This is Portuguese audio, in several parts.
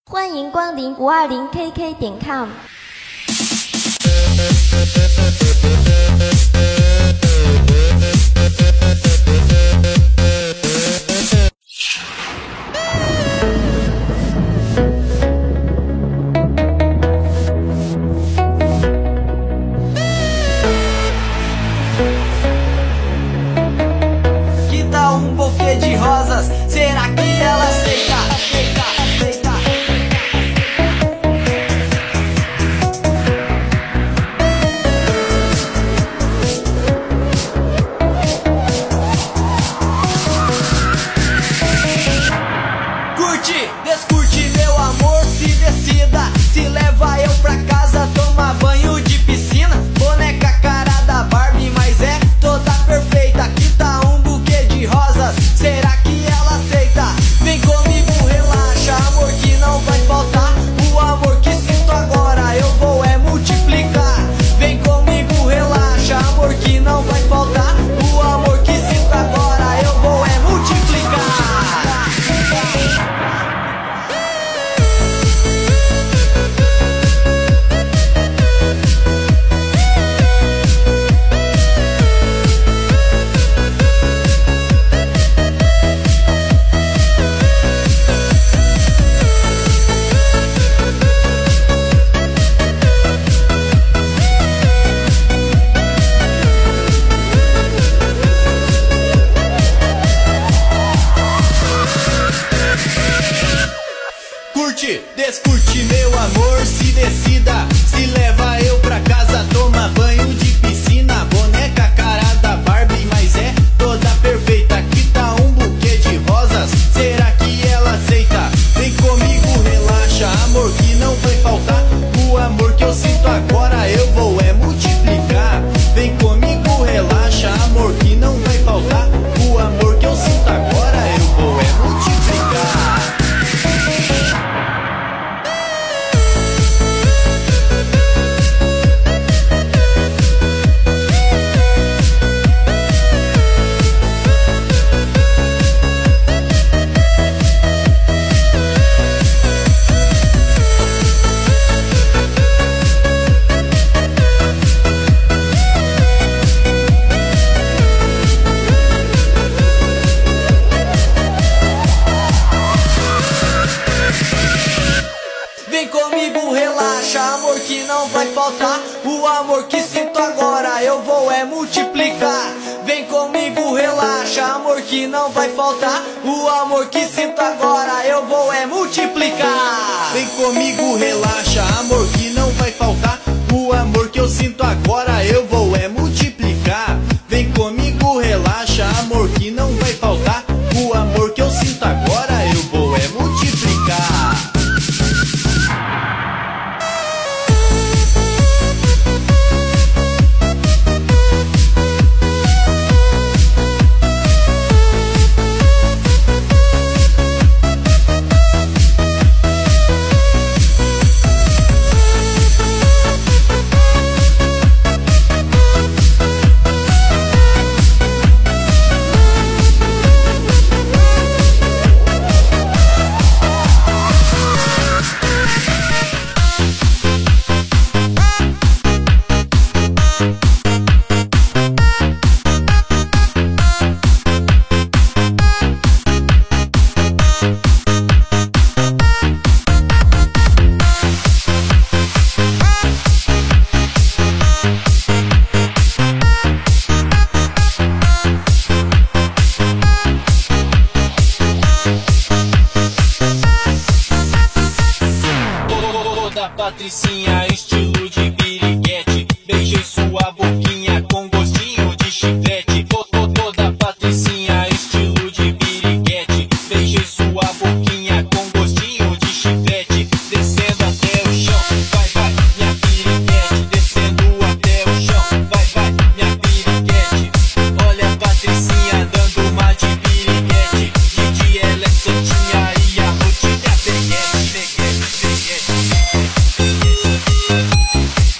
欢迎光临520KK.com。 Que tal um buquê de rosas? Será que ela aceita? Curte, descurte, meu amor, se decida. Se leva eu pra casa, toma banho de piscina. Boneca cara da Barbie, mas é toda perfeita. Que tá um buquê de rosas, será que ela aceita? Vem comigo, relaxa, amor, que não vai faltar. O amor que sinto agora eu vou é multiplicar. Vem comigo, relaxa, amor, que não vai faltar. O amor que sinto agora eu vou é multiplicar. Curte, descurte, meu amor, se decida. Se leva eu pra casa, toma banho de piscina. Boneca cara da Barbie, mas é toda perfeita. Que tá um buquê de rosas, será que ela aceita? Vem comigo, relaxa, amor, que não vai faltar. O amor que eu sinto agora eu vou é multiplicar. Vem comigo, relaxa, amor, que não vai faltar. O amor que eu sinto agora eu vou é multiplicar. Vem comigo, relaxa, amor, que não vai faltar. O amor que sinto agora eu vou é multiplicar. Vem comigo, relaxa, amor, que não vai faltar. O amor que sinto agora eu vou é multiplicar. Vem comigo, relaxa, amor, que não vai faltar. O amor que eu sinto agora eu vou é multiplicar. Vem comigo, relaxa, amor, que não vai faltar. O amor que eu sinto agora eu vou é multiplicar. Patricinha, estilo de piriguete. Beijei sua boquinha com gostinho de chiclete. Toda Patricinha, estilo de piriguete. Beijei sua boquinha com gostinho de chiclete. Descendo até o chão, vai, minha piriguete. Descendo até o chão, vai, minha piriguete. Olha a Patricinha dando uma de piriguete. Didi, ela é santinha e a rotina é peguete.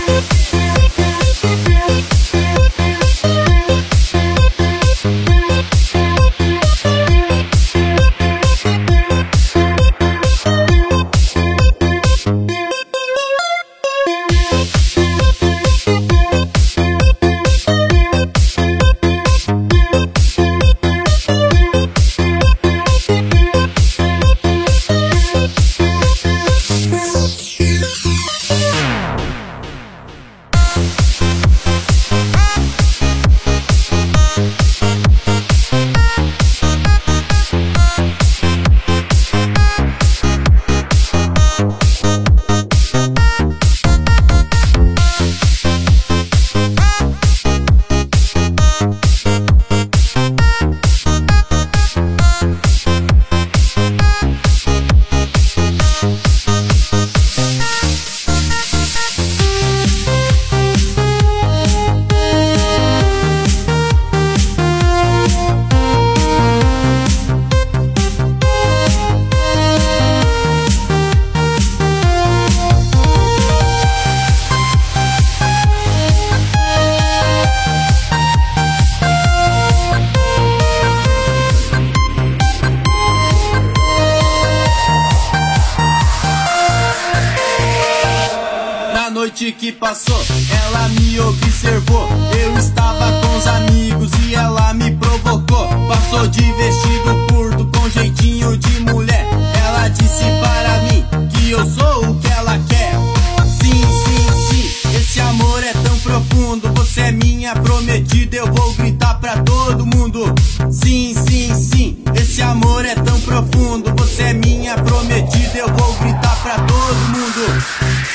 noite que passou, ela me observou. Eu estava com os amigos e ela me provocou. Passou de vestido curto com jeitinho de mulher. Ela disse para mim que eu sou o que ela quer. Sim, sim, sim, esse amor é tão profundo. Você é minha prometida, eu vou gritar pra todo mundo. Sim, sim, sim, esse amor é tão profundo. Você é minha prometida, eu vou gritar pra todo mundo.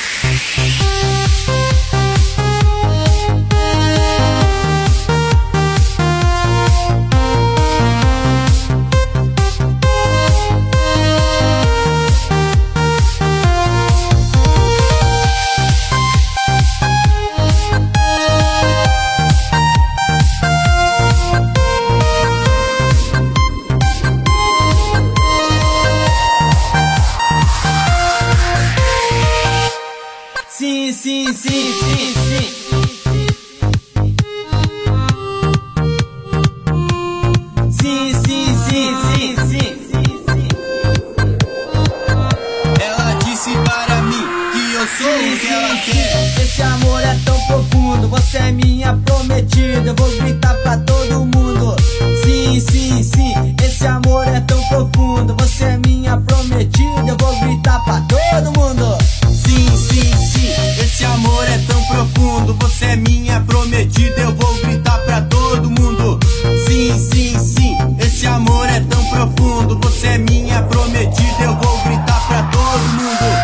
Sim, sim, sim, sim, sim. Sim, sim, sim, sim, sim. Ela disse para mim que eu sou o que ela quer. Esse amor é tão profundo, você é minha prometida, eu vou gritar pra todo mundo. Sim, sim, sim, esse amor é tão profundo, você é minha prometida, eu vou gritar pra todo mundo. Sim, sim, sim, esse amor é tão profundo. Você é minha prometida, eu vou gritar pra todo mundo. Sim, sim, sim, esse amor é tão profundo. Você é minha prometida, eu vou gritar pra todo mundo.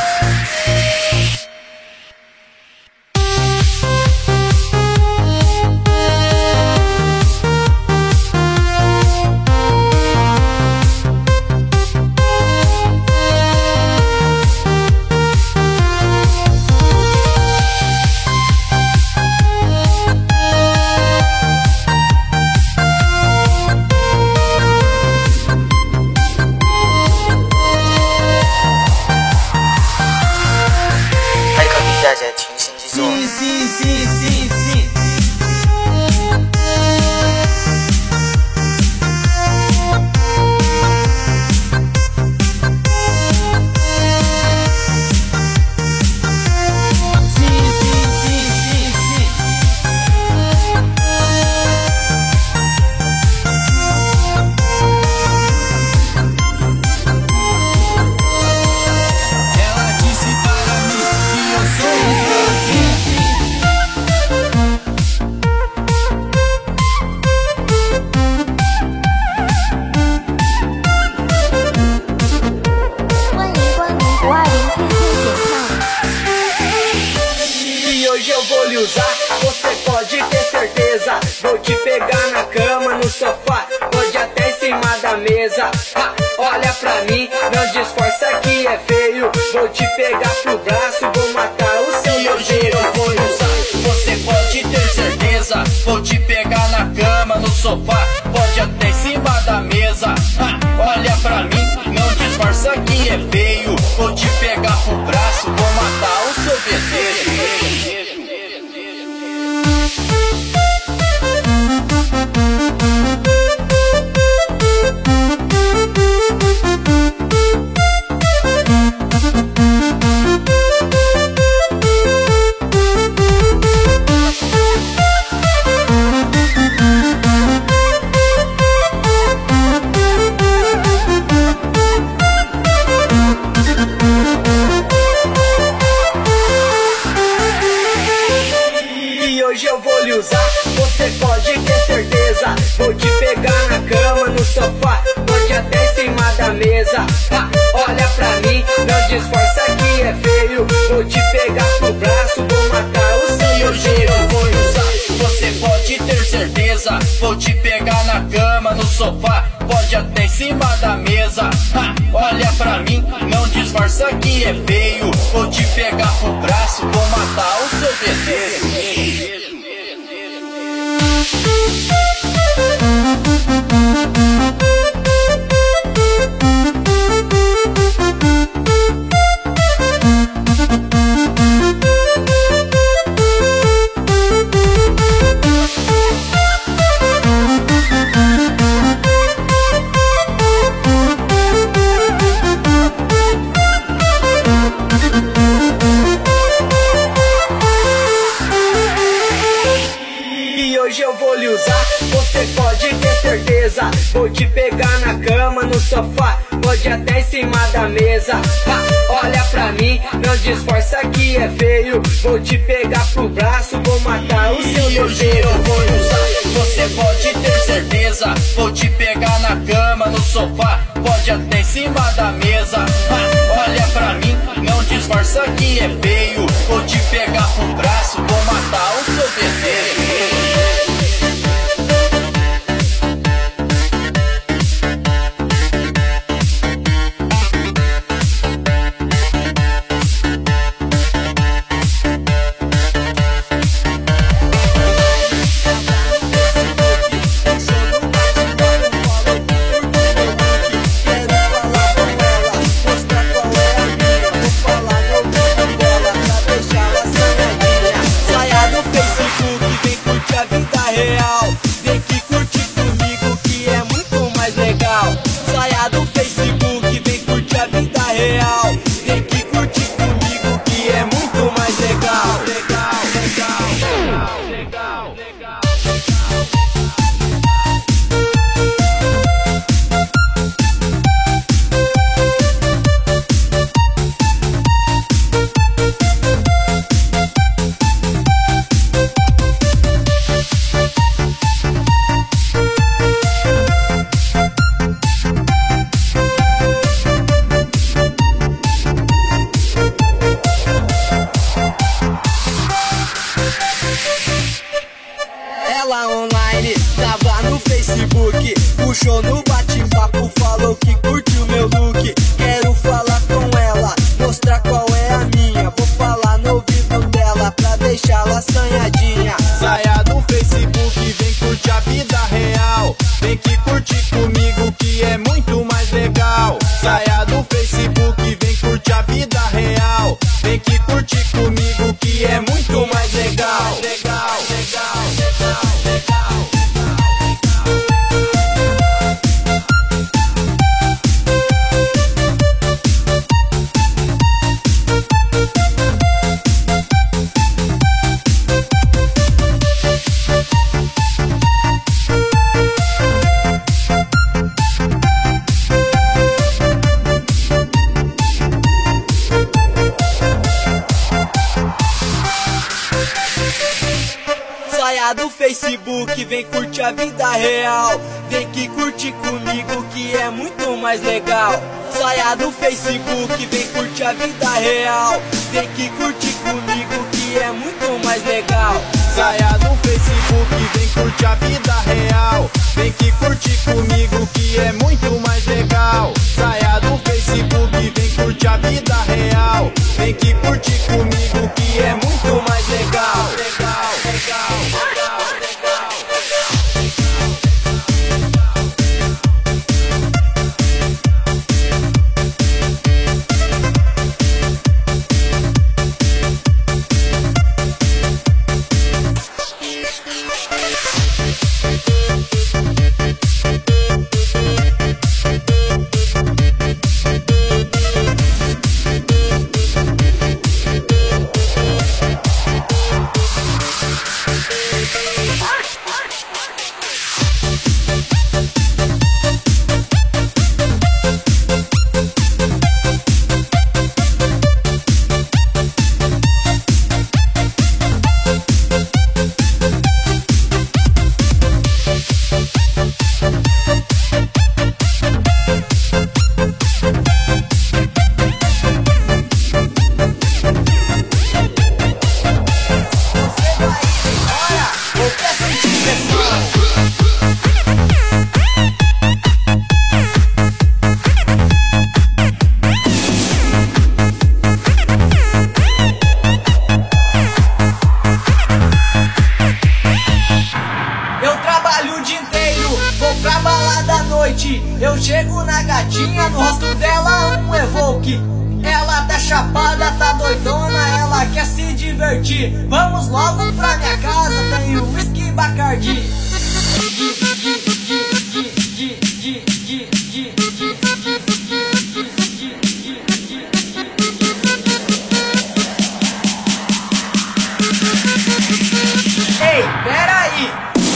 Sim, sim, sim, sim, sim. Hoje eu vou lhe usar, você pode ter certeza. Vou te pegar na cama, no sofá, pode até em cima da mesa. Ha, olha pra mim, não disfarça que é feio. Vou te pegar pro braço, vou matar o seu desejo. Hoje eu vou lhe usar, você pode ter certeza. Vou te pegar na cama, no sofá, pode até em cima da mesa. Ha, olha pra mim, não disfarça que é feio. Vou te pegar pro braço, vou matar o seu desejo. hoje eu vou lhe usar, você pode ter certeza. Vou te pegar na cama, no sofá, pode até em cima da mesa. Ha, olha pra mim, não disfarça que é feio. Vou te pegar pro braço, vou matar o seu Hoje jeito. eu vou lhe usar, você pode ter certeza. Vou te pegar na cama, no sofá, pode até em cima da mesa. Ha, olha pra mim, não disfarça que é feio. Vou te pegar pro braço, vou matar o seu desejo. E hoje eu vou lhe usar, você pode ter certeza. Vou te pegar na cama, no sofá, pode até em cima da mesa. Ha, olha pra mim, não disfarça que é feio. Vou te pegar pro braço, vou matar o seu E hoje desejo. eu vou lhe usar, você pode ter certeza. Vou te pegar na cama, no sofá, pode até em cima da mesa. Ha, olha pra mim, não disfarça que é feio. Vou te pegar pro braço, vou matar o seu desejo. Ela online, tava no Facebook, puxou no bate-papo, falou que curtiu meu look. Quero falar com ela, mostrar qual é a minha. Vou falar no ouvido dela pra deixá-la assanhadinha. Saia do Facebook, vem curtir a vida real. Vem que curte comigo que é muito mais legal. Saia do Facebook, vem curtir a vida real. Vem que curte comigo que é muito mais legal. Legal, legal, legal, legal. Saia do Facebook, vem curtir a vida real. Vem que curte comigo que é muito mais legal. Saia do Facebook, vem curtir a vida real. Vem que curte comigo que é muito mais legal. Saia do Facebook, vem curtir a vida real. Vem que curte comigo que é muito mais legal. Saia do Facebook, vem curtir a vida real. Vem que curte comigo que é muito mais legal. Legal, legal, legal, legal. noite eu chego na gatinha, no rosto dela um evoque. Ela tá chapada, tá doidona, ela quer se divertir. Vamos logo pra minha casa, tem o whisky Bacardi. Ei, peraí!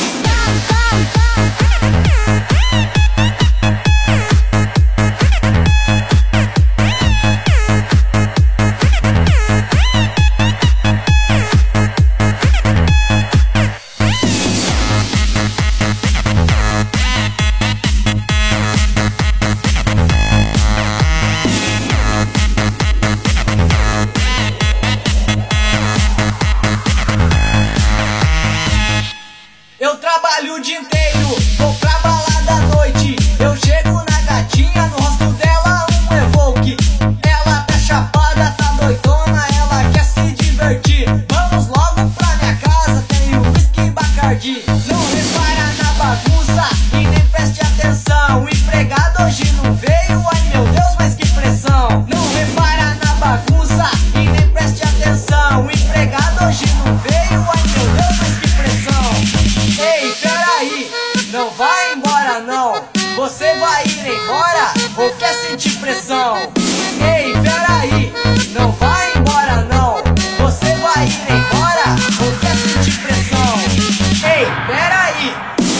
Eu trabalho o dia inteiro, vou pra balada à noite. Eu chego na gatinha, no rosto dela um evoque. Ela tá chapada, tá doidona, ela quer se divertir. Vamos logo pra minha casa, tem o whisky Bacardi. Não repara na bagunça e nem preste atenção. O empregado hoje não veio, ai meu Deus, mas que pressão. Não repara na bagunça e nem preste atenção. O empregado hoje não veio, ai meu Deus, mas que pressão. Ei, peraí, não vai embora não. Você vai ir embora ou quer sentir pressão? Ei, peraí, não vai embora não. Você vai ir embora ou quer sentir pressão? Ei, peraí.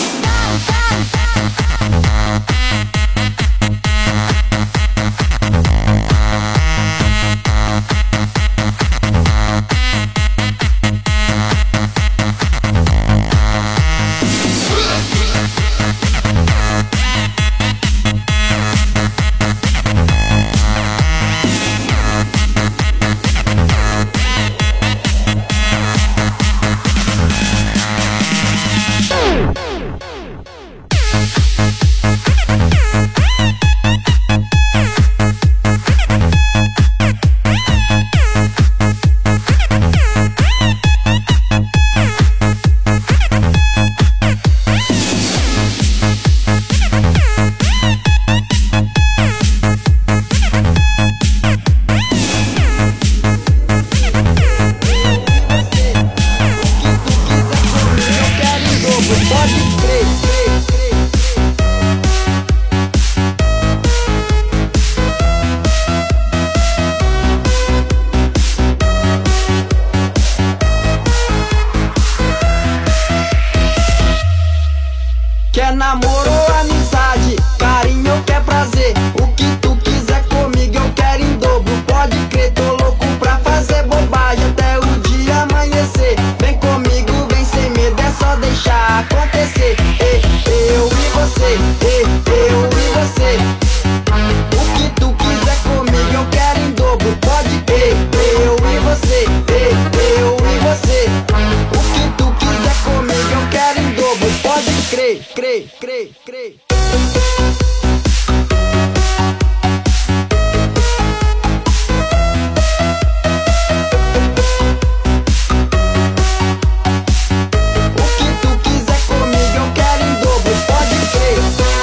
Quer namoro ou amizade, carinho ou quer prazer? O que tu quiser comigo eu quero em dobro. Pode crer, tô louco pra fazer bobagem até o dia amanhecer. Vem comigo, vem sem medo, é só deixar acontecer. Eu e você, eu e você. O que tu quiser comigo eu quero em dobro. Pode crer, eu e você, eu e você. O que tu quiser comigo eu quero em dobro. Pode crer, crer, crer, crer. O que tu quiser comigo eu quero em dobro. Pode crer.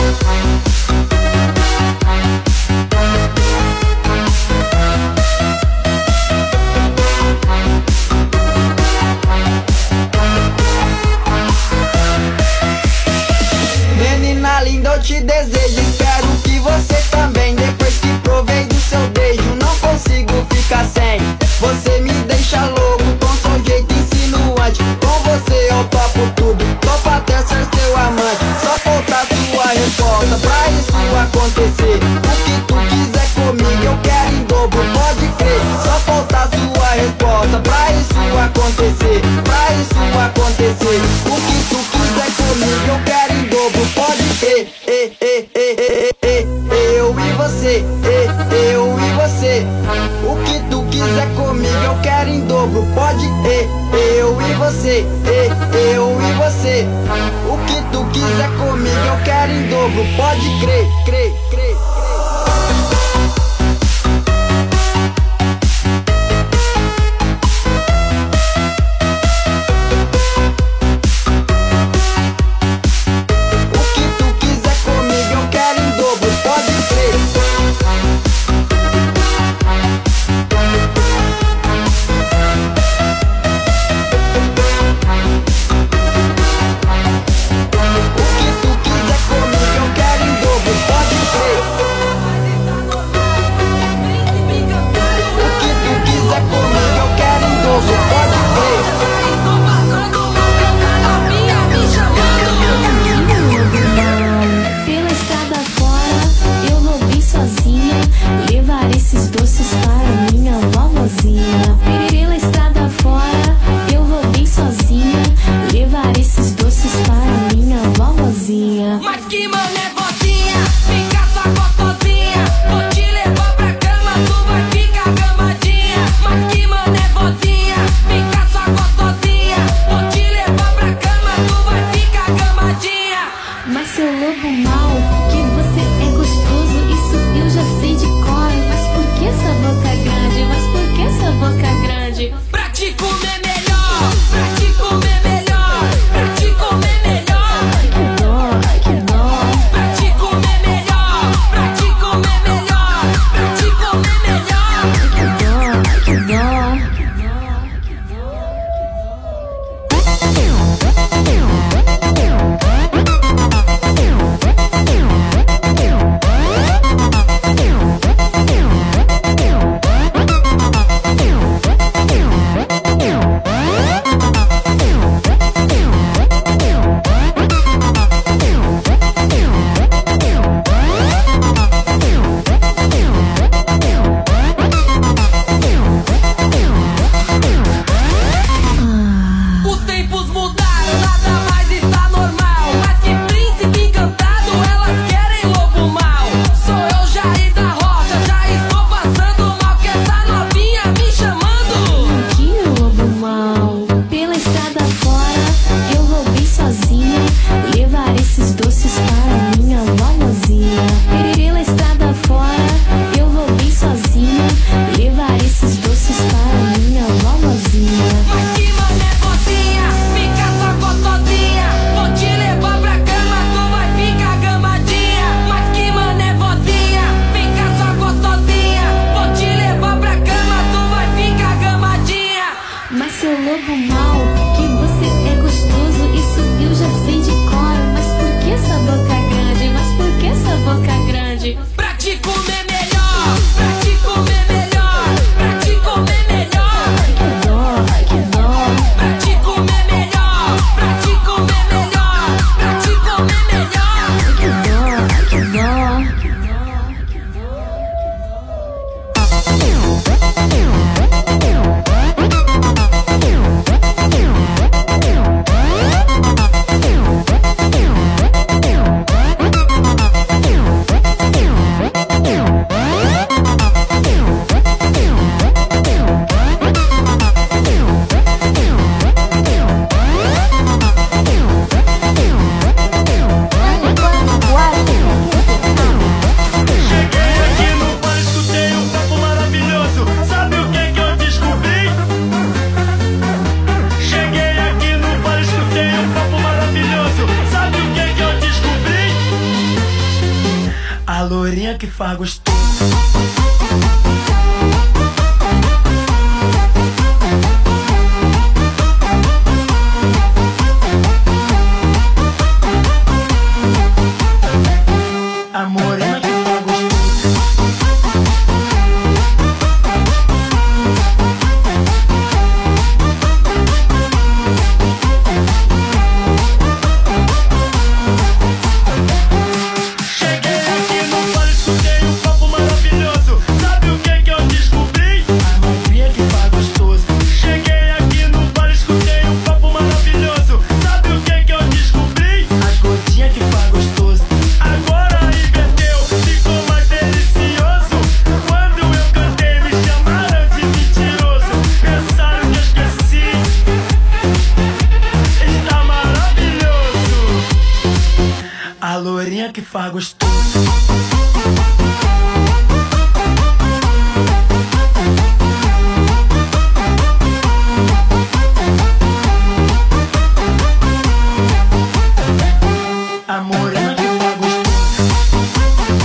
Menina linda, eu te desejo, espero que você também. Depois que provei do seu beijo, não consigo ficar sem. Você me deixa louco com seu jeito insinuante. Com você eu topo tudo, topo até ser seu amante. Só falta sua resposta pra isso acontecer. O que tu quiser comigo eu quero em dobro, pode crer. Só falta sua resposta pra isso acontecer. Pra isso acontecer. O que tu quiser comigo eu quero em dobro, pode crer. Eu e você, eu e você. O que tu quiser comigo eu quero em dobro, pode crer. Eu e você, eu e você. O que tu quiser comigo eu quero em dobro, pode crer, crer, crer. O que tu quiser comigo eu quero em lourinha que faz gostoso. A morena que faz gostoso. Cheguei aqui no bar, escutei um papo maravilhoso. Sabe o que eu descobri? A novinha que faz gostoso. Cheguei aqui no bar, escutei um papo maravilhoso. Sabe o que eu descobri? As gotinhas que faz gostoso. Agora inverteu, ficou mais delicioso. Quando eu cantei me chamaram de mentiroso. Pensaram que eu esqueci. Está maravilhoso. A lourinha que faz gostoso. A morena que faz gostoso.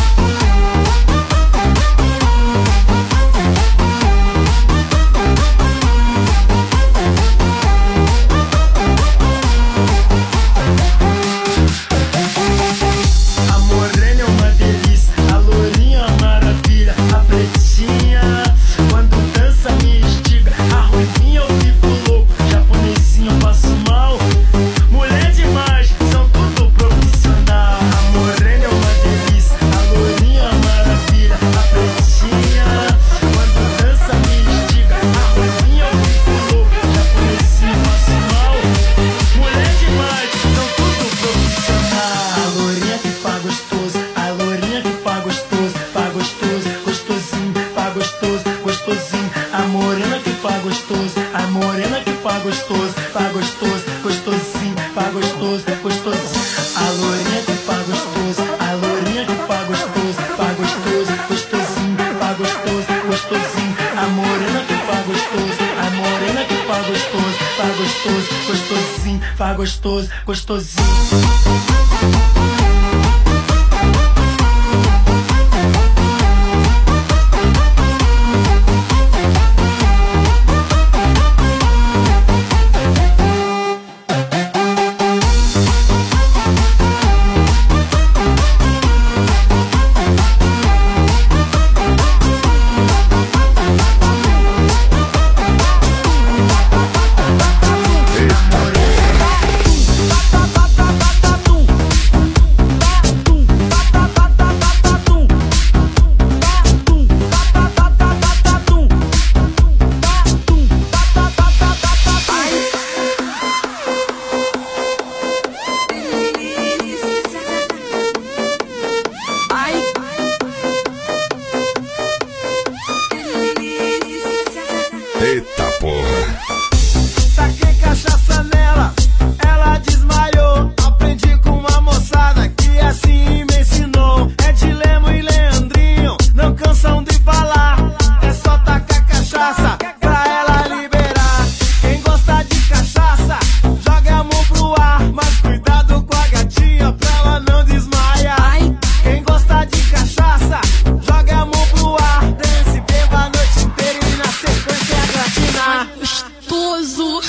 A morena é uma delícia, a lourinha é uma maravilha. A pretinha, quando dança me instiga. A ruivinha eu fico louco, japonesinho eu passo mal. Mulher demais, são tudo profissional. A morena é uma delícia, a lourinha é uma maravilha. A pretinha, quando dança me instiga. A ruivinha eu fico louco, japonesinho eu passo mal. Mulher demais, são tudo profissional. A lourinha que faz gostoso, a lourinha que faz gostoso. Faz gostoso, gostosinho, faz gostoso, gostosinho. A morena que faz gostoso, a morena que faz gostoso. Faz gostoso, gostosinho, faz gostoso, gostosinho. A lourinha que faz gostoso, a lourinha que faz gostoso. Faz gostoso, gostosinho, faz gostoso, gostosinho. A morena que faz gostoso, a morena que faz gostoso. Faz gostoso, gostosinho, faz gostoso, gostosinho. Eita porra. Taquei cachaça nela, ela desmaiou. Aprendi com uma moçada que assim me ensinou. É de Lemo e Leandrinho, não cansam de falar. É só tacar cachaça pra ela liberar. Quem gosta de cachaça, joga a mão pro ar. Mas cuidado com a gatinha pra ela não desmaiar. Quem gosta de cachaça, joga a mão pro ar. Dance, beba a noite inteira e na sequência é gratinar. Gostoso.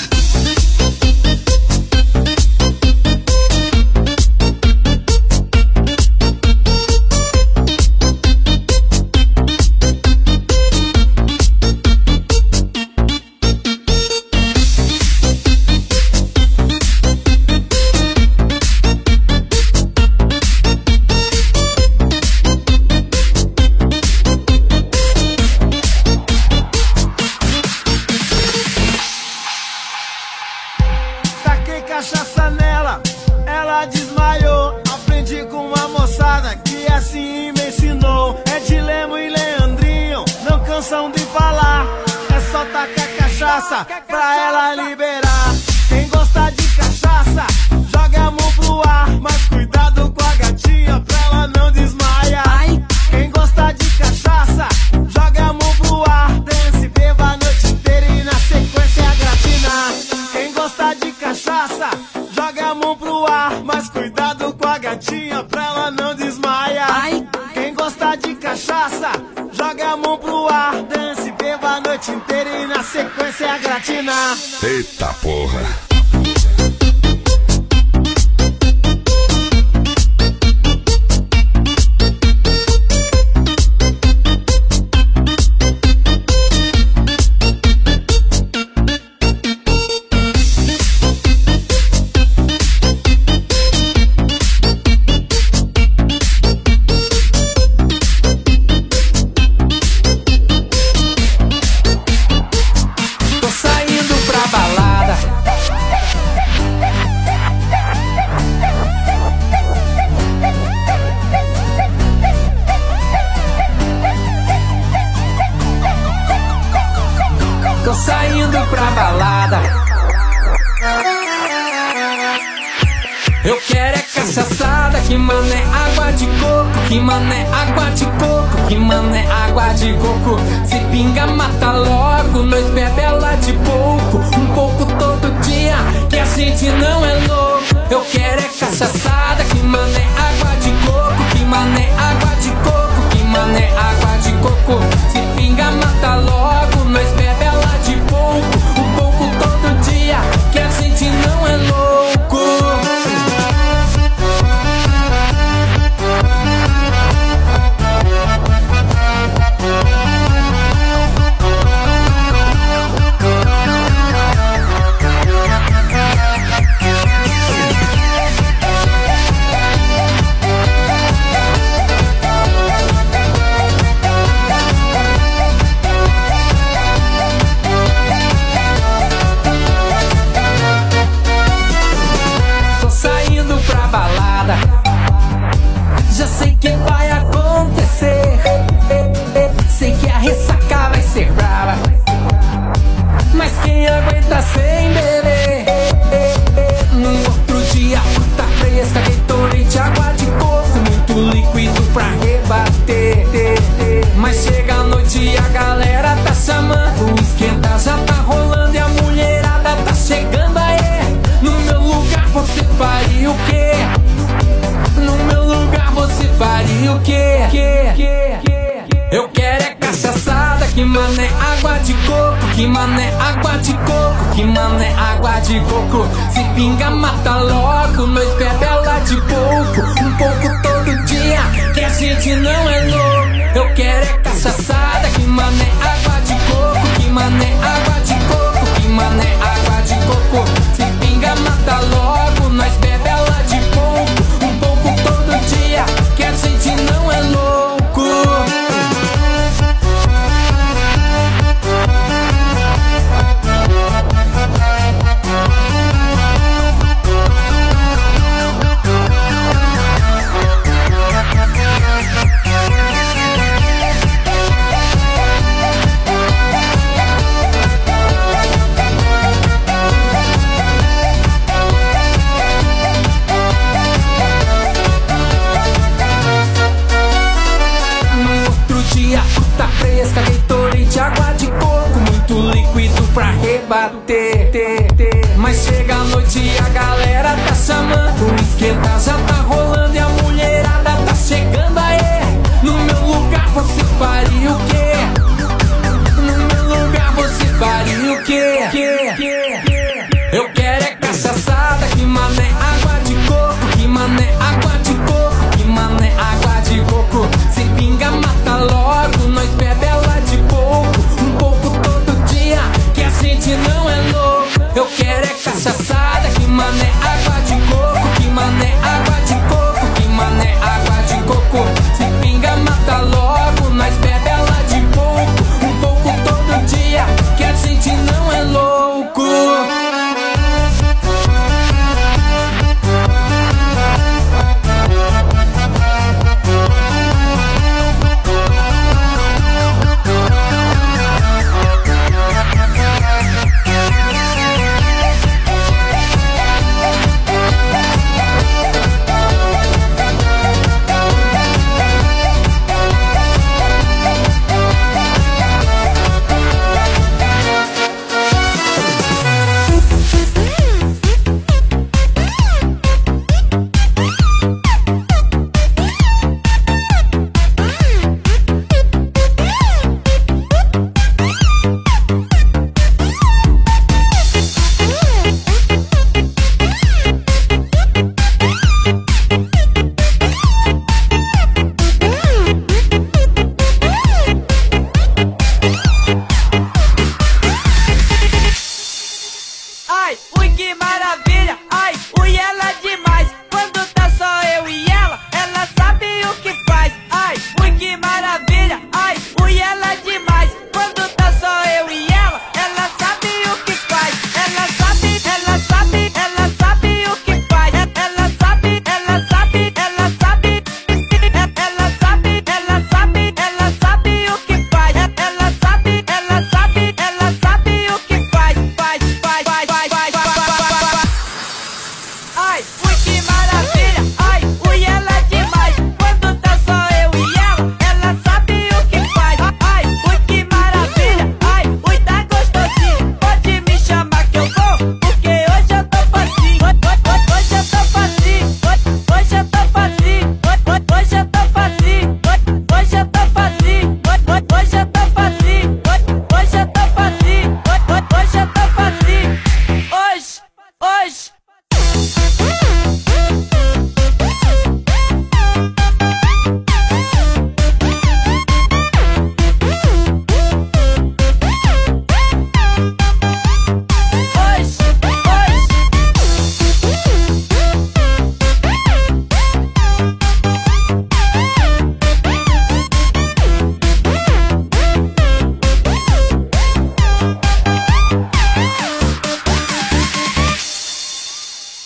Taquei cachaça nela, ela desmaiou. Aprendi com uma moçada que assim me ensinou. É de Lemo e Leandrinho, não cansam de falar. É só tacar cachaça pra ela liberar. Quem gosta de cachaça, joga a mão pro ar. Mas cuidado com a gatinha pra ela não desmaiar. Quem gosta de cachaça, joga a mão pro ar. Dance, beba a noite inteira e na sequência é gratinar. Quem gosta de cachaça, joga a mão pro ar. Mas cuidado com a gatinha pra ela não desmaiar. Quem gosta cachaça, joga a mão pro ar, dance, beba a noite inteira e na sequência é gratinar. Eita porra. Tô saindo pra balada. Eu quero é cachaçada, que mané água de coco, que mané água de coco, que mané água de coco. Se pinga mata logo, nós bebe ela de pouco, um pouco todo dia, que a gente não é louco. Eu quero é cachaçada, que mané água de coco, que mané água de coco, que mané água de coco. Se pinga mata logo, nós bebe ela de pouco, um pouco todo dia, que a gente não é louco. Já sei que vai acontecer, sei que a ressaca vai ser brava, mas quem aguenta sem beber? No outro dia, fruta fresca, Gatorade, água de coco, muito líquido pra rebater. Mas chega a noite e a galera tá chamando, o esquenta já tá rolando e a mulherada tá chegando aí. No meu lugar você faria o quê? No meu lugar você faria o quê? Eu quero é cachaçada, que mané água de coco, que mané água de coco, que mané água de coco. Se pinga mata logo, nós bebe ela de pouco, um pouco todo dia, que a gente não é louco. Eu quero é cachaçada, que mané água de coco, que mané água de coco, que mané água de coco. Se pinga mata logo, nós bebe ela de pouco, um pouco todo dia, que a gente não é louco. Fruta fresca, Gatorade, água de coco, muito líquido pra rebater. Mas chega a noite e a galera tá chamando, o esquenta já tá rolando e a mulherada tá chegando aí. No meu lugar você faria o quê? No meu lugar você faria o quê? Eu quero é cachaçada, que mané água de coco, que mané água de coco, que mané água de coco. Se pinga mata logo, nós bebe ela de pouco, um pouco todo dia, que a gente não é louco. Eu quero é cachaçada, que mané água de coco, que mané água de coco, que mané água de coco. Se pinga mata logo, nós bebe ela de pouco, um pouco todo dia, que a gente não é louco.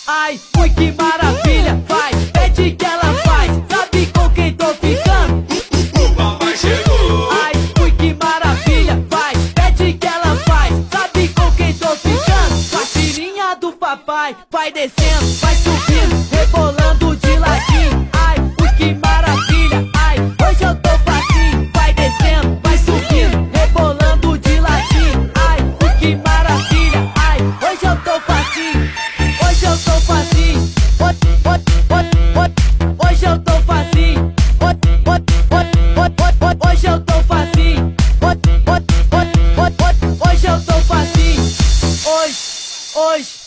Ai, ui, que maravilha, vai, pede que ela faz. Sabe com quem tô ficando? O papai chegou. Ai, ui, que maravilha, vai, pede que ela faz. Sabe com quem tô ficando? Com a filhinha do papai, vai descendo, vai subindo, rebolando de ladinho. Ai, ui, que maravilha, ai, hoje eu tô facinho. Vai descendo, vai subindo, rebolando de ladinho. Ai, ui, que maravilha, ai, hoje eu tô facinho. Hoje eu tô facinho. Hoje eu tô facinho. Hoje eu tô facinho. Hoje eu tô facinho. Hoje.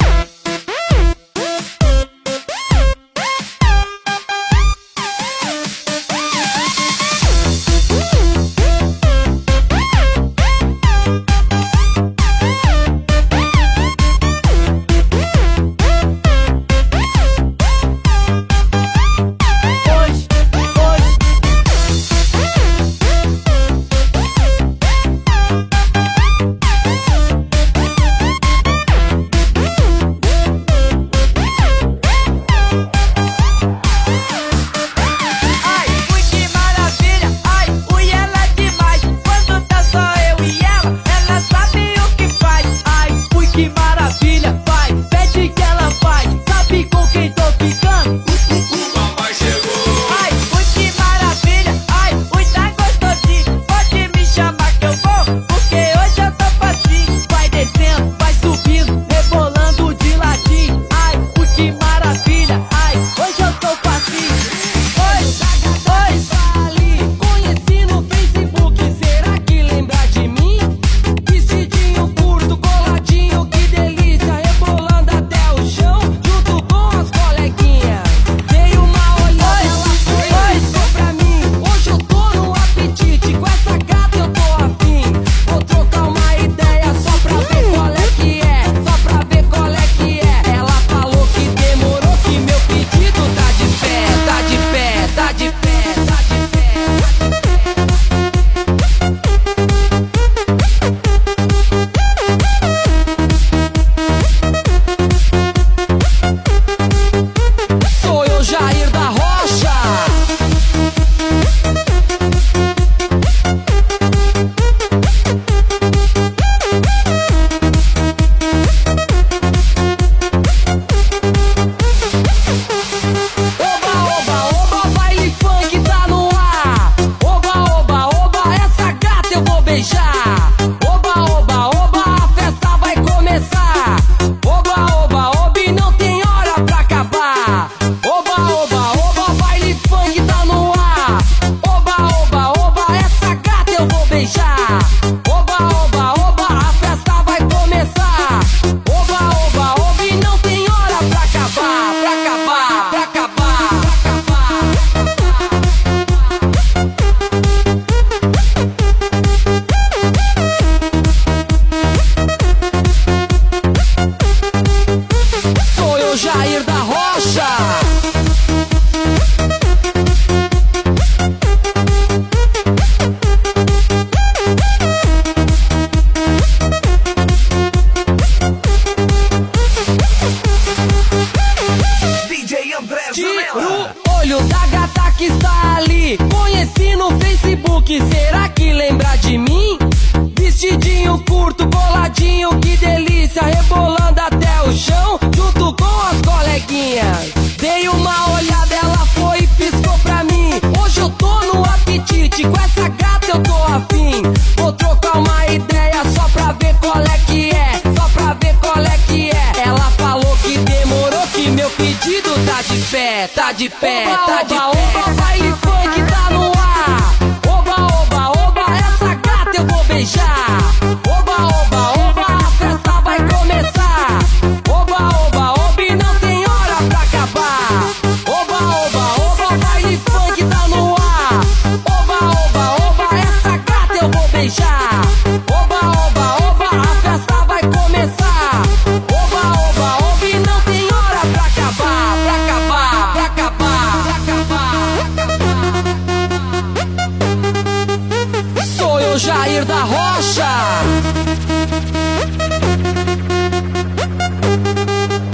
Será que lembra de mim? Vestidinho curto, coladinho, que delícia, rebolando até o chão, junto com as coleguinhas. Dei uma olhada, ela foi e piscou pra mim. Hoje eu tô no apetite, com essa gata eu tô afim. Vou trocar uma ideia só pra ver qual é que é, só pra ver qual é que é. Ela falou que demorou, que meu pedido tá de pé, tá de pé, oba, tá de oba, pé. Oba, baile funk tá no ar. Oba, oba, oba, essa gata eu vou beijar. Oba, oba, oba, a festa vai começar. Oba, oba, oba, e não tem hora pra acabar. Oba, oba, oba, baile funk tá no ar. Oba, oba, oba, essa gata eu vou beijar. Oba, oba, oba, a festa vai começar. Oba, oba, oba, e não tem hora pra acabar, pra acabar, pra acabar, pra acabar, pra acabar.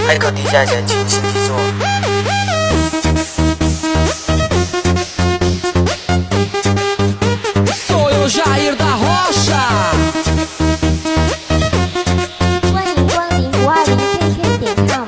海口地下人情实力作。 Sou eu, Jair da Rocha. 欢迎光临520KK.com。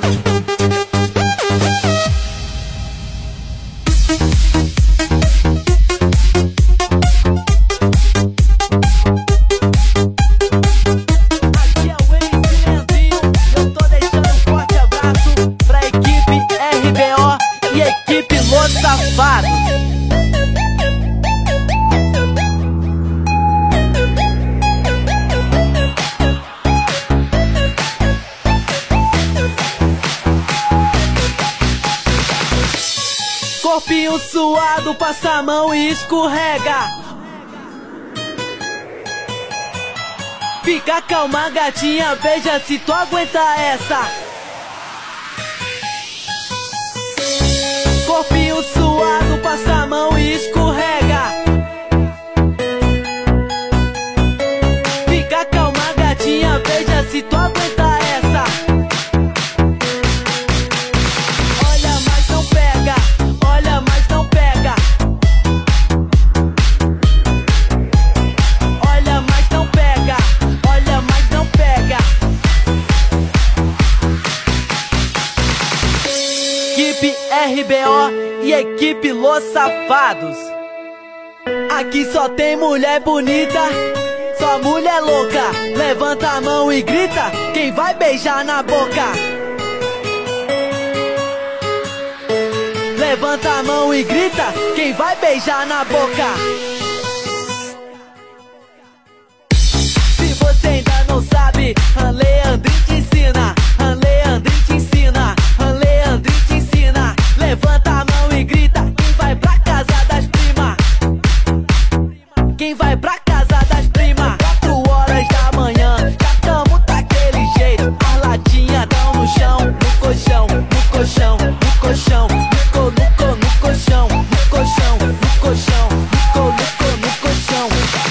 Aqui é o MC Leandrinho, eu tô deixando um forte abraço pra equipe RBO e equipe Los Safados. Corpinho suado, passa a mão e escorrega. Fica calma, gatinha, veja se tu aguenta essa. Corpinho suado, passa a mão e escorrega. Fica calma, gatinha, veja se tu aguenta essa. Olha, mas não pega. Olha, mas não pega. Olha, mas não pega. Olha, mas não pega. Equipe RBO e equipe Los Safados. Aqui só tem mulher bonita, só mulher louca. Levanta a mão e grita, quem vai beijar na boca? Levanta a mão e grita, quem vai beijar na boca? Se você ainda não sabe, Leandrinho te ensina. Leandrinho te ensina. Leandrinho te ensina. Levanta a mão e grita, quem vai pra casa das primas? Quem vai pra casa das primas? 4 horas da manhã, já tamo daquele jeito. As latinhas tão no chão, no colchão, no colchão, no colchão. No colchão, no colchão, no colchão, no colchão.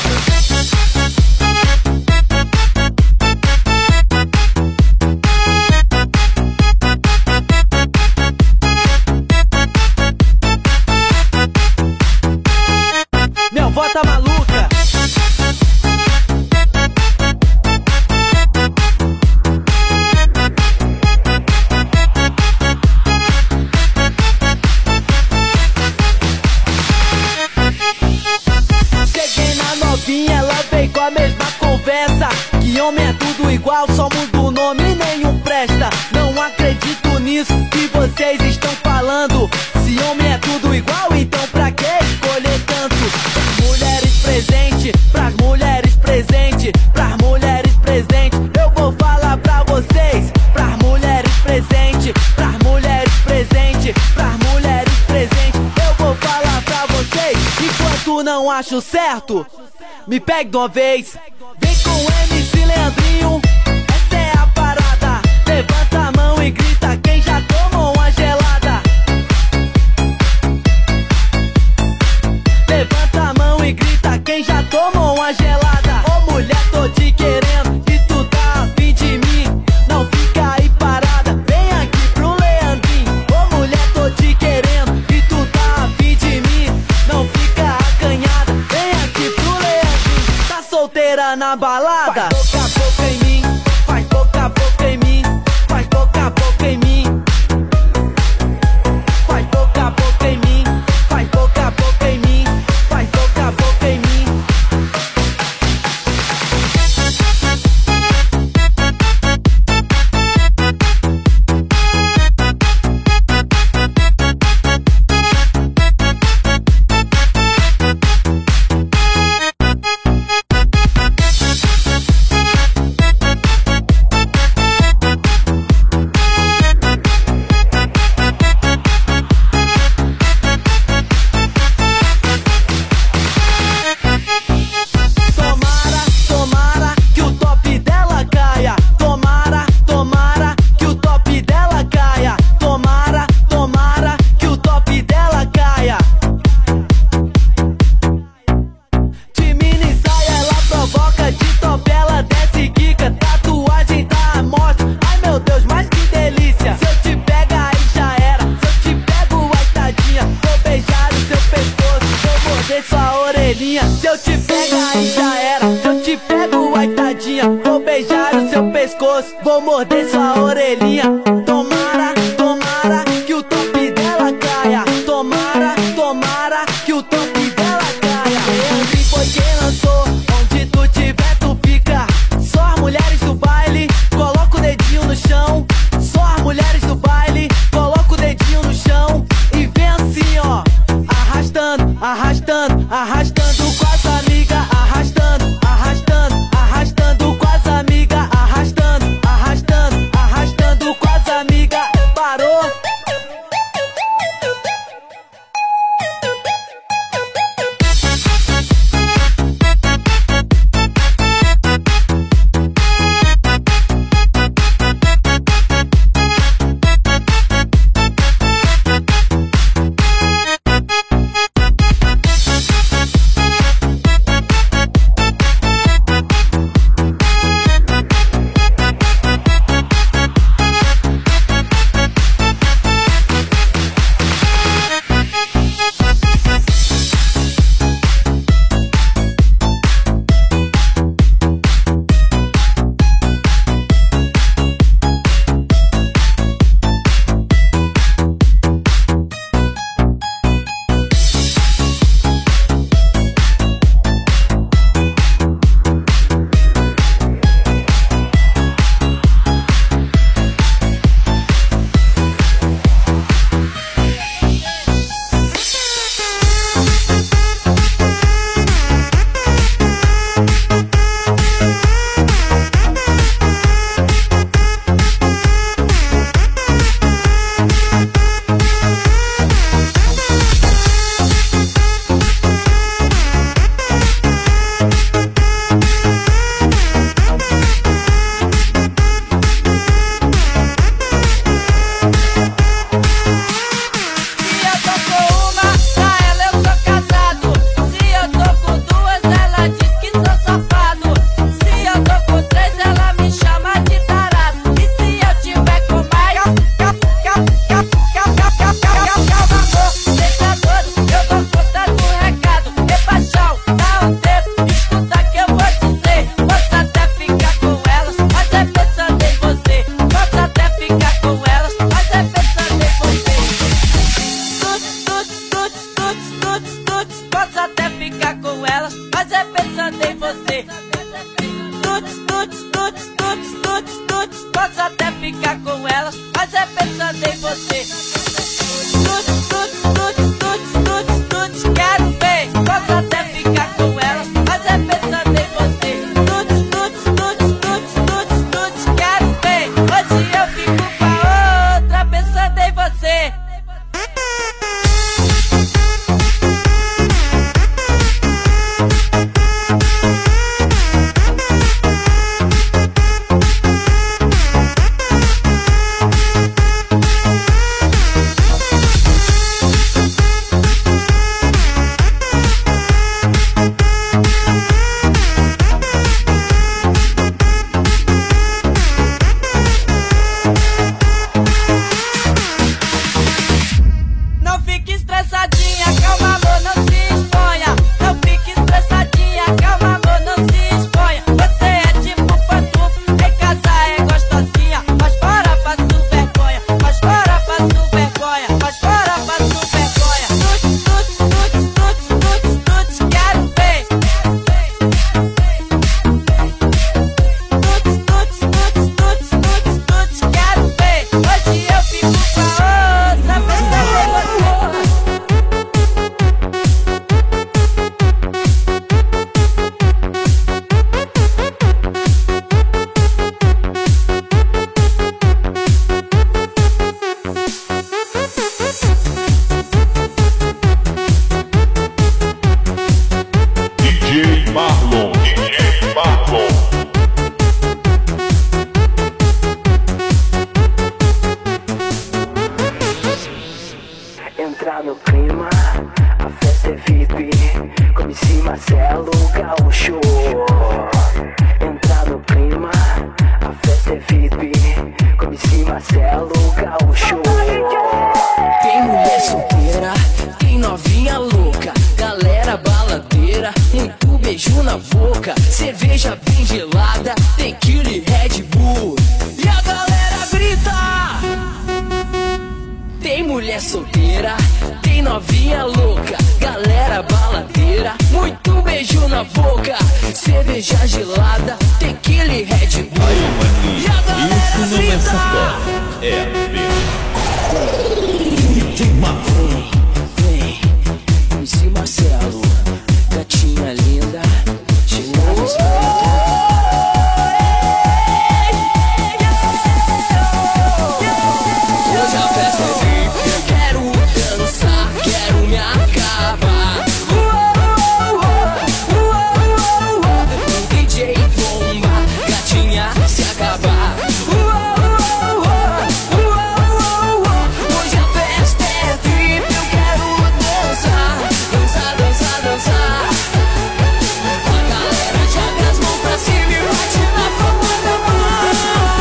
Minha avó tá maluca. Cheguei na novinha, ela veio com a mesma conversa. Que homem é tudo igual, só muda o nome e nenhum presta. Não acredito nisso que vocês estão falando. Se homem é tudo igual, então pra que escolher tanto? Pras mulheres presentes, pras mulheres presentes, pras mulheres presentes. Eu vou falar pra vocês. Pras mulheres presentes, pras mulheres presentes, pras mulheres presentes. Eu vou falar pra vocês. Enquanto não acho certo, me pegue de uma vez. Vem com o MC Leandrinho, essa é a parada. Levanta a mão e grita, quem já tomou uma gelada? Levanta a mão e grita, quem já tomou uma gelada? Ô mulher, tô te querendo e tu tá afim de mim. Não fica aí parada, vem aqui pro Leandrinho. Ô mulher, tô te querendo e tu tá afim de mim. Não fica acanhada, vem aqui pro Leandrinho. Tá solteira na balada? Faz boca a boca em mim, faz boca a boca em mim, faz boca a boca em mim. Faz boca a boca em mim, faz boca a boca em mim, faz boca a boca em mim. Se eu te pegar aí já era. Se eu te pego, ai tadinha, vou beijar o seu pescoço, vou morder sua orelhinha. Tomara, tomara que o top dela caia. Tomara, tomara que o top dela caia. Leandrinho foi quem lançou, onde tu tiver tu fica. Só as mulheres do baile, coloca o dedinho no chão. Só as mulheres do baile, coloca o dedinho no chão. E vem assim ó, arrastando, arrastando, arrastando com as amigas. Arrastando, arrastando, arrastando com as amigas. Arrastando, arrastando, arrastando com as amigas. Parou? Posso até ficar com elas, mas é pensando em você. Tuts, tuts, tuts, tuts, tuts, tuts, quero ver. Posso até ficar com elas, mas é pensando em você. Tuts, tuts, tuts, tuts, tuts, tuts, quero ver. Hoje eu fico com a outra pensando em você. Entrar no clima, a festa é VIP, com MC Marcelo Gaúcho. Entrar no clima, a festa é VIP, com MC Marcelo Gaúcho. Tem mulher solteira, tem novinha louca, galera baladeira, muito Tem mulher solteira, tem novinha louca, galera baladeira, muito beijo na boca, cerveja gelada, tequila e Red Bull. Aí, E a galera isso não é grita. safado, é Vem, MC Marcelo, gatinha linda, chega nos peitos. Hoje a festa é VIP, eu quero dançar, quero me acabar. O DJ bomba, gatinha se acabar. Hoje a festa é VIP, eu quero dançar, dançar, dançar, dançar. A galera joga as mãos pra cima e bate na palma da mão.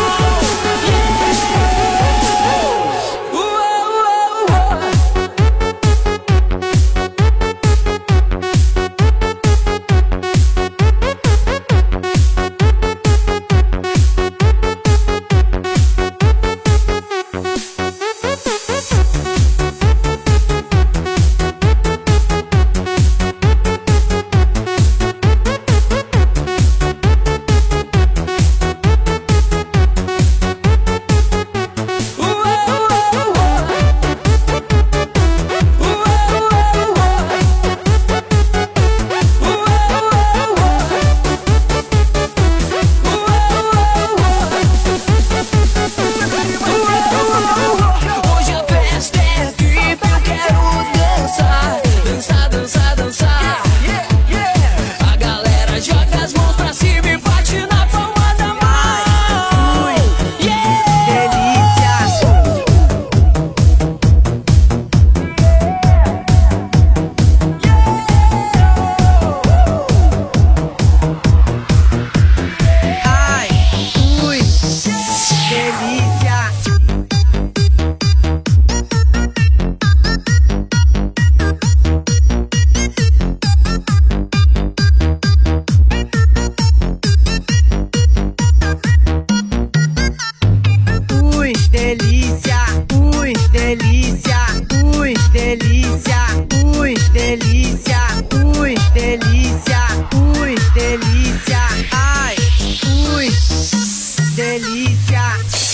Hoje a festa é VIP, eu quero dançar, dançar, dançar, dançar. A galera joga as mãos pra cima e bate na palma da mão. Ai, ui, delícia. Ui, delícia, ui, delícia, ui, delícia, ui, delícia, ui, delícia, ui, delícia, ai, ui, delícia.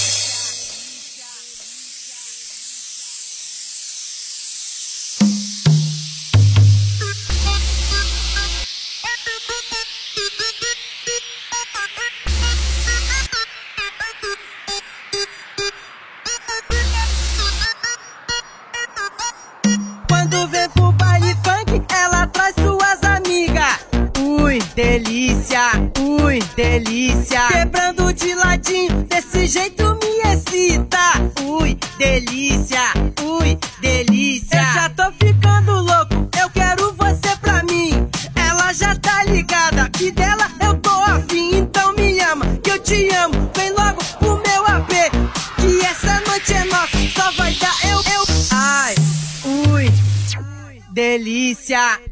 Quando vem pro baile funk, ela traz suas amigas. Ui, delícia, ui, delícia. Quebrando de ladinho, desse jeito me excita. Ui, delícia, ui, delícia. Eu já tô ficando louco, eu quero você pra mim. Ela já tá ligada, que dela eu tô afim. Então me ama, que eu te amo. Vem logo pro meu AP, que essa noite é nossa, só vai dar eu. Ai, ui, delícia.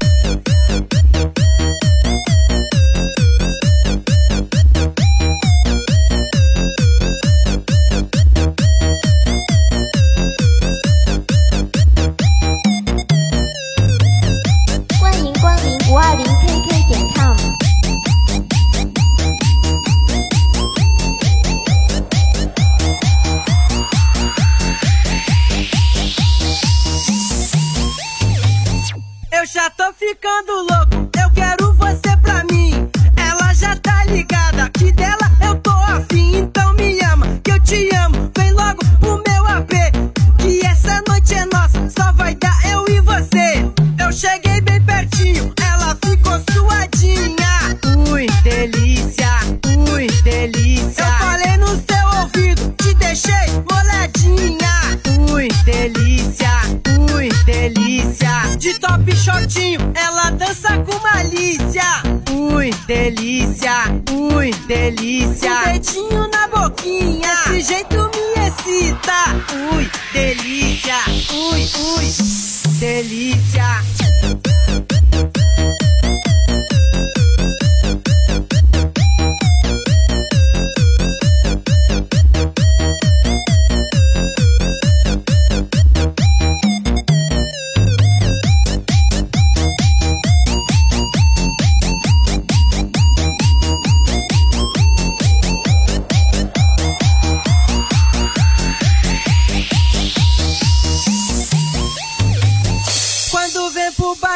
Eu já tô ficando louco, eu quero você pra mim. Ela já tá ligada, que dela eu tô afim. Então me ama, que eu te amo. Vem logo pro meu AP, que essa noite é nossa, só vai dar eu e você. Eu cheguei bem pertinho, ela ficou suadinha. Ui, delícia, ui, delícia. Eu falei no seu ouvido, te deixei molhadinha. Ui, delícia, ui, delícia. De top shortinho, ela dança com malícia. Ui, delícia, ui, delícia. Um dedinho na boquinha, esse jeito me excita. Ui, delícia, ui, ui, delícia.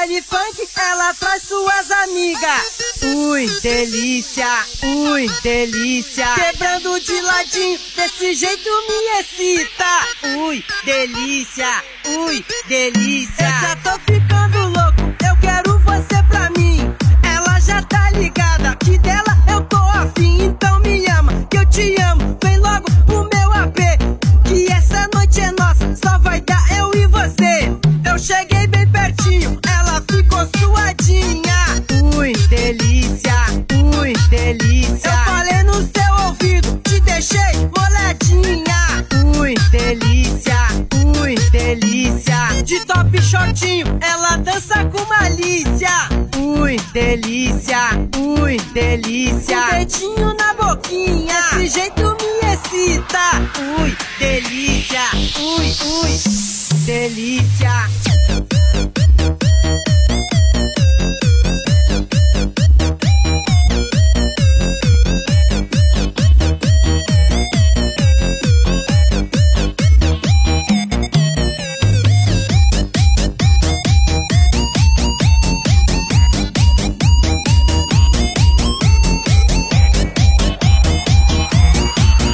baile funk, ela traz suas amigas. Ui, delícia, ui, delícia. Quebrando de ladinho, desse jeito me excita. Ui, delícia, ui, delícia. Eu já tô ficando louco, eu quero você pra mim. Ela já tá ligada, que dela eu tô afim. Então me ama, que eu te amo. Vem logo pro meu AP, que essa noite é nossa, só vai dar eu e você. Eu cheguei bem pertinho, ela ficou suadinha. Ui, delícia, ui, delícia. Eu falei no seu ouvido, te deixei molhadinha. Ui, delícia, ui, delícia. De top shortinho, ela dança com malícia. Ui, delícia, ui, delícia. Um dedinho na boquinha, desse jeito me excita. Ui, delícia, ui, ui, delícia.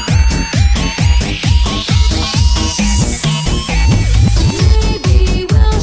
Baby, will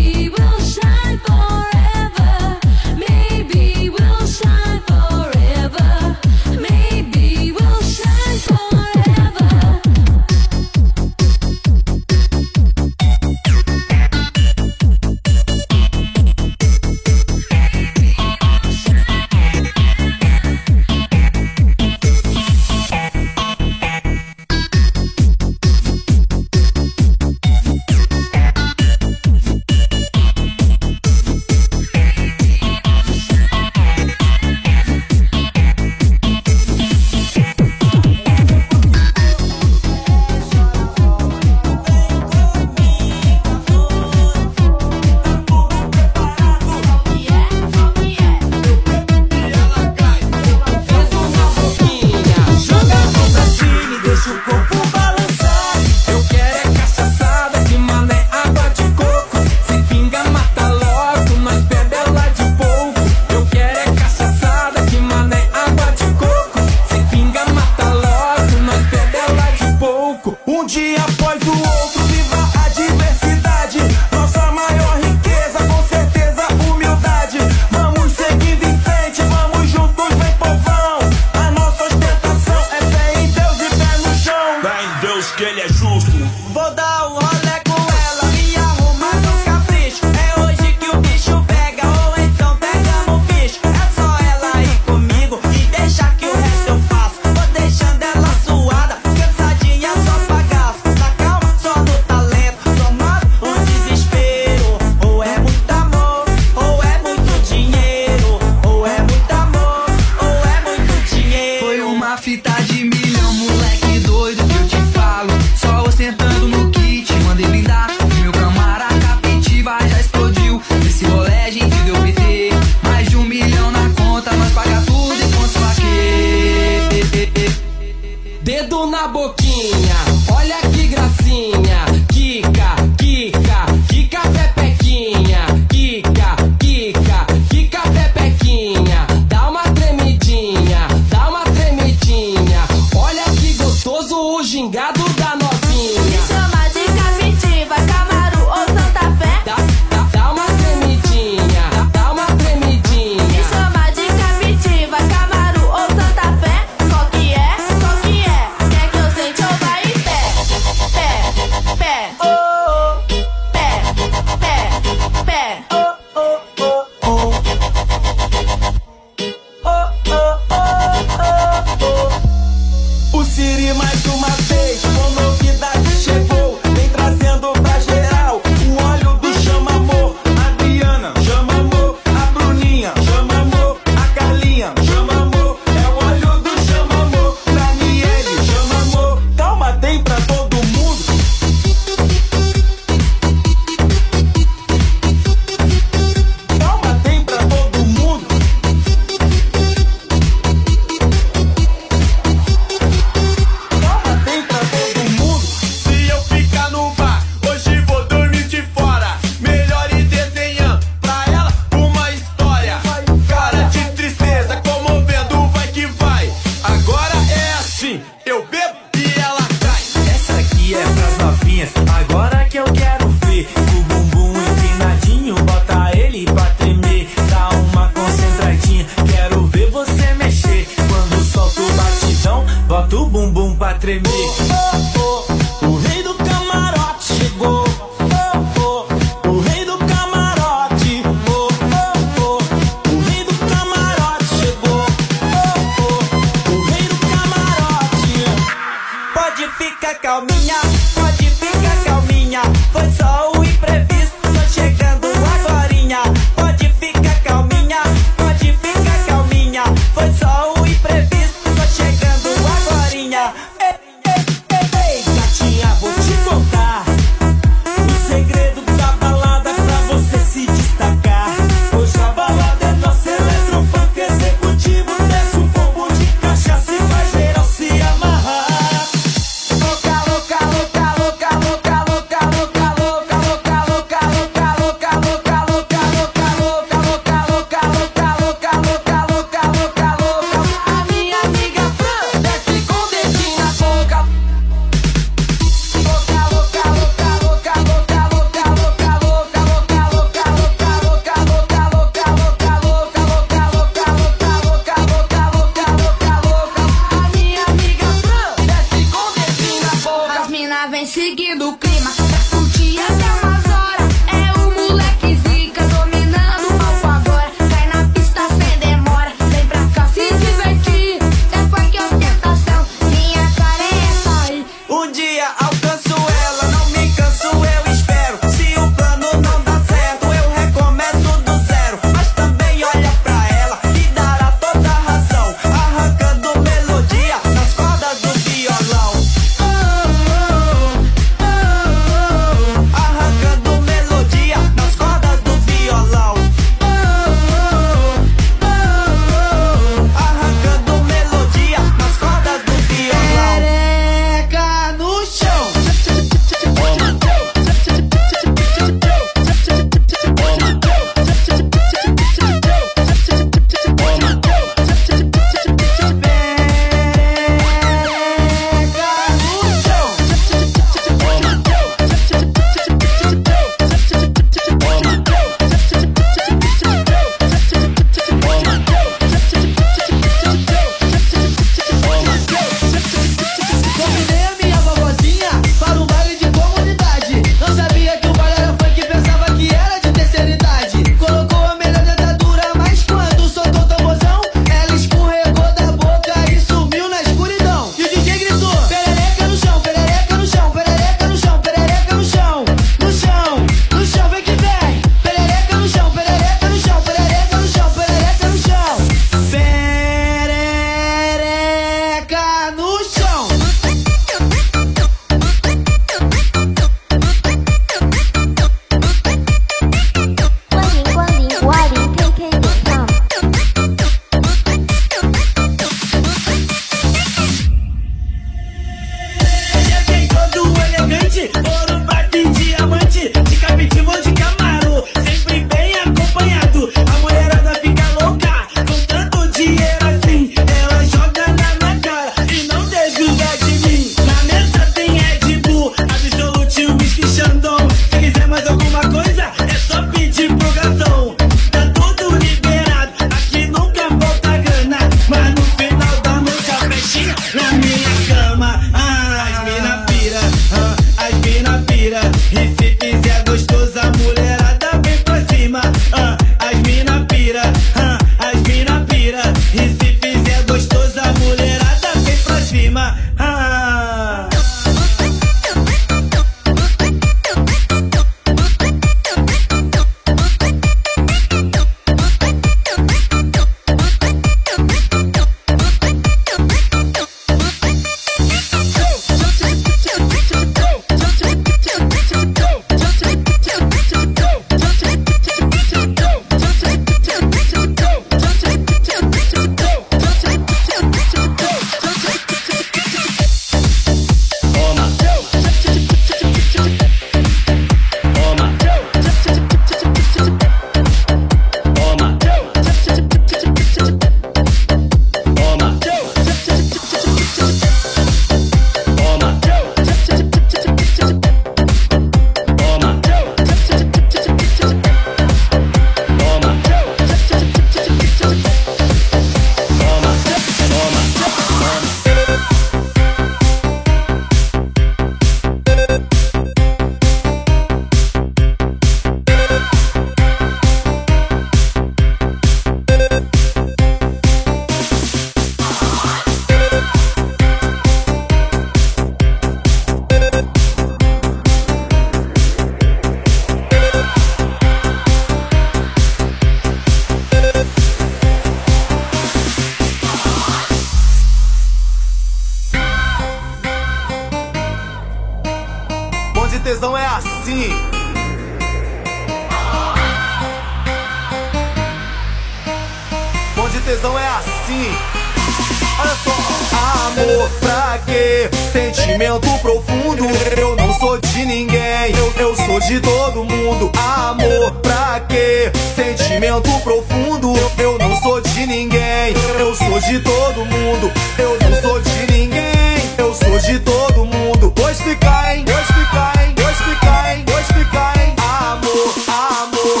tesão é assim. Olha só. Amor pra quê? Sentimento profundo. Eu não sou de ninguém, eu sou de todo mundo. Amor pra quê? Sentimento profundo. Eu não sou de ninguém, eu sou de todo mundo. Eu não sou de ninguém, eu sou de todo mundo. Vou explicar, hein? Vou explicar, hein? Vou explicar, hein? Vou explicar, hein? Amor, amor.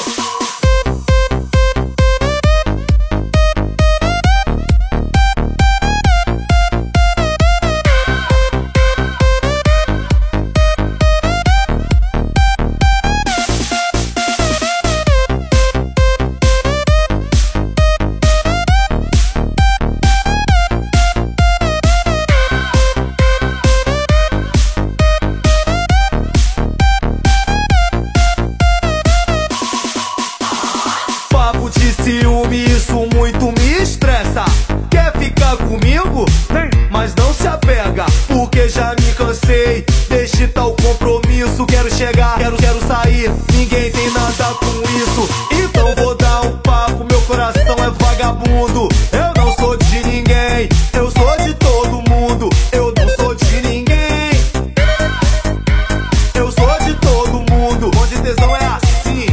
Ciúme, isso muito me estressa. Quer ficar comigo? Mas não se apega, porque já me cansei. Deixe tal compromisso, quero chegar, quero sair. Ninguém tem nada com isso, então vou dar um papo. Meu coração é vagabundo. Eu não sou de ninguém, eu sou de todo mundo. Eu não sou de ninguém, eu sou de todo mundo. Onde tesão é assim.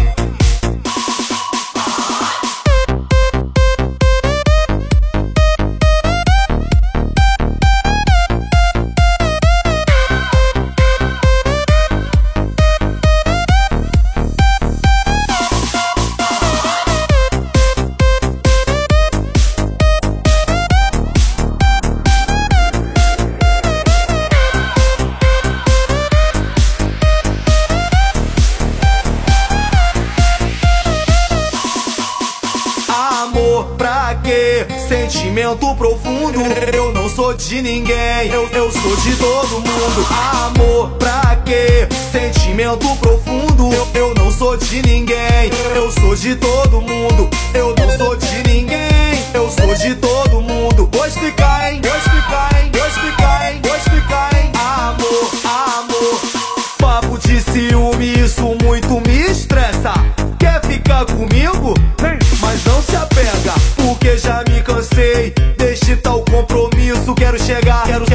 Amor pra quê? Sentimento profundo. Eu não sou de ninguém, eu sou de todo mundo. Amor pra quê? Sentimento profundo. Eu não sou de ninguém, eu sou de todo mundo. Eu não sou de ninguém, eu sou de todo mundo. Vou explicar, hein? Vou explicar, hein? Vou explicar, hein? Vou explicar, hein? Amor, amor. Papo de ciúme, isso muito me estressa. Quer ficar comigo? Mas não se apega, porque já me cansei. Deixe tal compromisso, quero chegar, quero